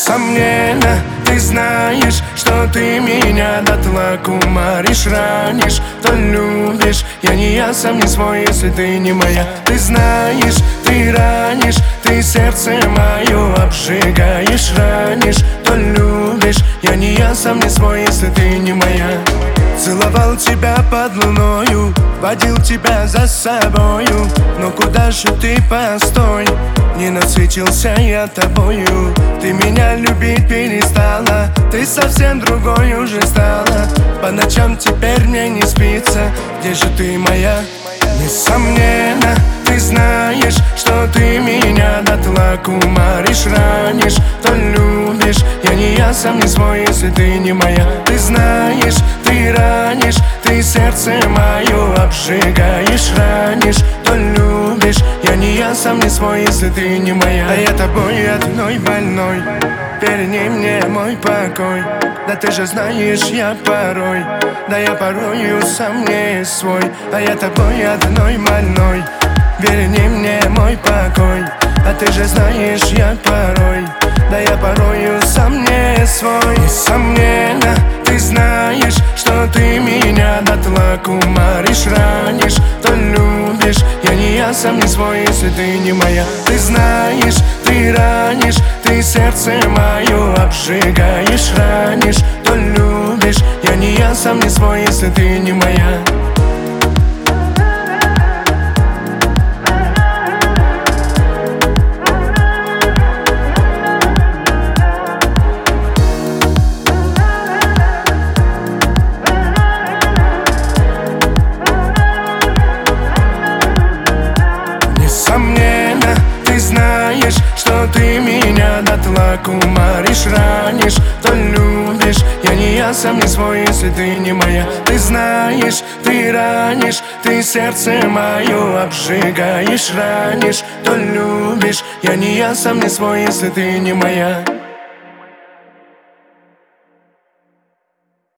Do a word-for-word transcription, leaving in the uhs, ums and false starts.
Несомненно, ты знаешь, что ты меня дотла кумаришь, ранишь, то любишь. Я не я, сам не свой, если ты не моя. Ты знаешь, ты ранишь, ты сердце мое обжигаешь, ранишь, то любишь. Я не я, сам не свой, если ты не моя. Целовал тебя под луною, водил тебя за собою. Но куда же ты, постой, не насытился я тобою. Ты меня любить перестала, ты совсем другой уже стала. По ночам теперь мне не спится, где же ты моя? Несомненно, ты знаешь, что ты меня дотла кумаришь, ранишь, то любишь. Я не я, сам не свой, если ты не моя. Ты знаешь, ты ранишь, ты сердце мое обжигаешь, ранишь, то любишь. Я не я, сам не свой, если ты не моя. А я тобой одной больной, верни мне мой покой. Да ты же знаешь, я порой, да я порою сам не свой. А я тобой одной больной, верни мне мой покой. А ты же знаешь, я порой, да я порою сам не свой. Несомненно, ты знаешь, что ты меня дотла кумаришь, ранишь, то любишь. Я не я, сам не свой, если ты не моя. Ты знаешь, ты ранишь, ты сердце мое обжигаешь, ранишь, то любишь. Я не я, сам не свой, если ты не моя. Несомненно, ты знаешь, что ты меня дотла кумаришь, ранишь, то любишь. Я не я, сам не свой, если ты не моя. Ты знаешь, ты ранишь, ты сердце мое обжигаешь, ранишь, то любишь. Я не я, сам не свой, если ты не моя.